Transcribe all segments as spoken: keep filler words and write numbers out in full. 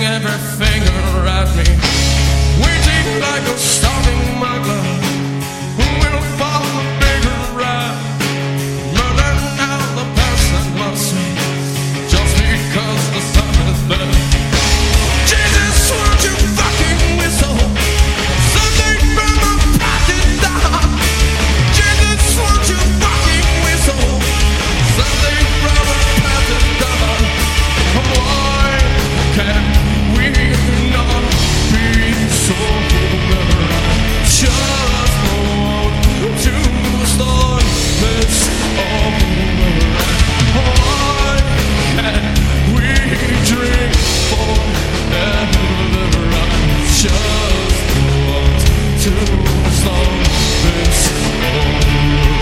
every finger at me, waiting like a starving mugger who will follow the bigger rap, murdering out the past and mercy just because the sun is better. Jesus, won't you fucking whistle something from the pocket down? Jesus, won't you fucking whistle something from the pocket down? Why can't we not be so better? I just want to start this over. Why can't we drink forever? I just want to start this over.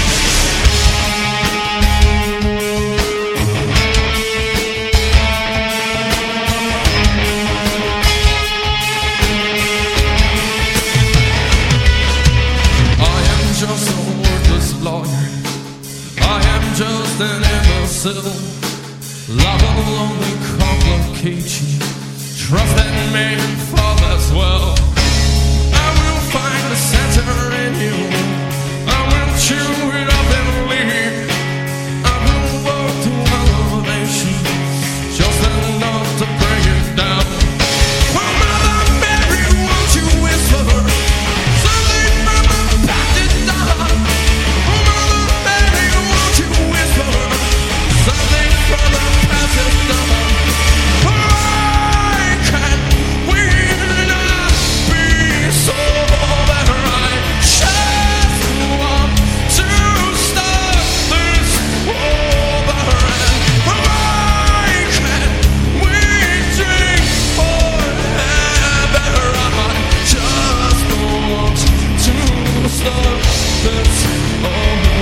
Just a worthless lawyer, I am just an imbecile. Love will only complicate you. Trust in me and fall as well. I will find the center in you. I will chew it up and leave. I will walk to elevation, just enough to bring it down. Well, Mother Mary, won't you whisper something from the pocket down? Mother Mary, won't you whisper something from the pocket down? Why can't we not be so better? I just want to start this over. And why can't we drink forever? I just want to start this over.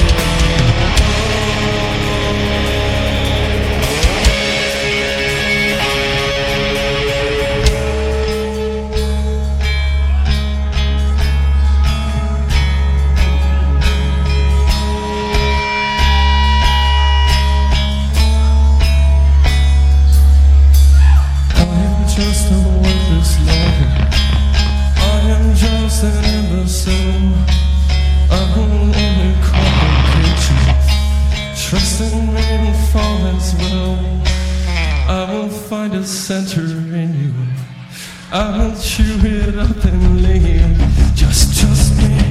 I am just a worthless lawyer. I am just an imbecile. I will only complicate you. Trust in me and fall as well. I will find a center in you. I will chew it up and leave. Just trust me.